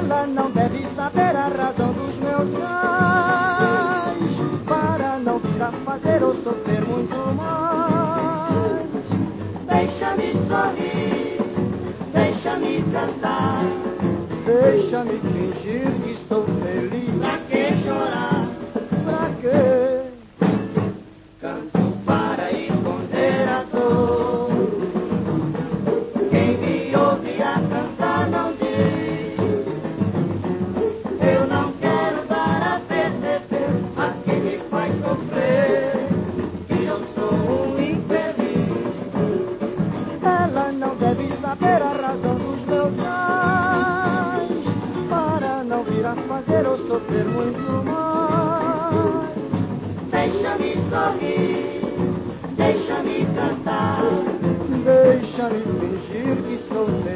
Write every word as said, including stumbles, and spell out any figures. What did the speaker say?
Ela não deve saber a razão dos meus ais, para não vir a fazer ou sofrer muito mais. Deixa-me sorrir, deixa-me cantar, deixa-me fingir que estou feliz. Pra que chorar? Pra quê? Canto para esconder a dor. Quem me ouve a cantar não diz. Eu não quero dar a perceber a quem me faz sofrer que eu sou um infeliz. Ela não deve saber a razão dos meus ais, para não vir a fazer ou sofrer muito mais. Deixa-me sorrir, deixa-me cantar, deixa-me fingir que estou feliz.